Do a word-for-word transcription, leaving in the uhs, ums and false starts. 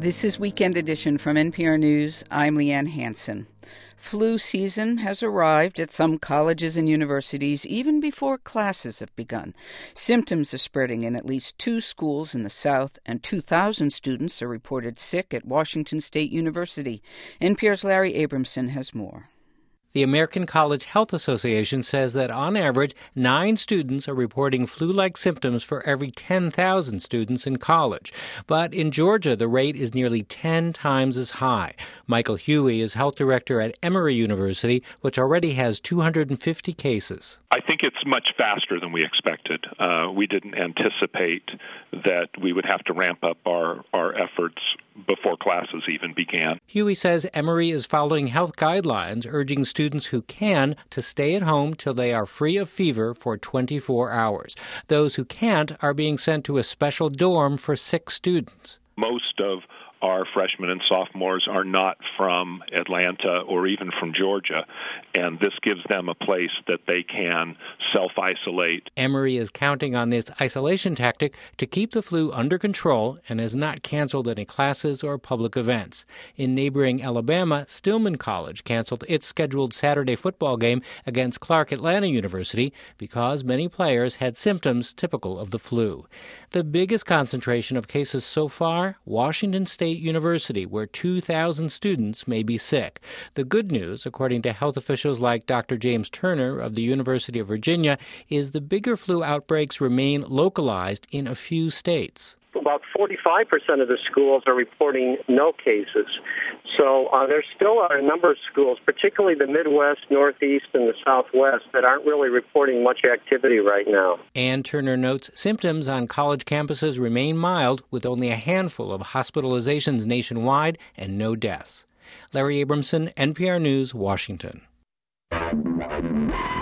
This is Weekend Edition from N P R News. I'm Leanne Hansen. Flu season has arrived at some colleges and universities even before classes have begun. Symptoms are spreading in at least two schools in the South, and two thousand students are reported sick at Washington State University. N P R's Larry Abramson has more. The American College Health Association says that on average, nine students are reporting flu-like symptoms for every ten thousand students in college. But in Georgia, the rate is nearly ten times as high. Michael Huey is health director at Emory University, which already has two hundred fifty cases. I think it's much faster than we expected. Uh, we didn't anticipate that we would have to ramp up our, our efforts before classes even began. Huey says Emory is following health guidelines, urging students who can to stay at home till they are free of fever for twenty-four hours. Those who can't are being sent to a special dorm for sick students. Most of our freshmen and sophomores are not from Atlanta or even from Georgia, and this gives them a place that they can self-isolate. Emory is counting on this isolation tactic to keep the flu under control and has not canceled any classes or public events. In neighboring Alabama, Stillman College canceled its scheduled Saturday football game against Clark Atlanta University because many players had symptoms typical of the flu. The biggest concentration of cases so far, Washington State University, where two thousand students may be sick. The good news, according to health officials like Doctor James Turner of the University of Virginia, is the bigger flu outbreaks remain localized in a few states. About forty-five percent of the schools are reporting no cases. So uh, there still are a number of schools, particularly the Midwest, Northeast, and the Southwest, that aren't really reporting much activity right now. And Turner notes symptoms on college campuses remain mild, with only a handful of hospitalizations nationwide and no deaths. Larry Abramson, N P R News, Washington.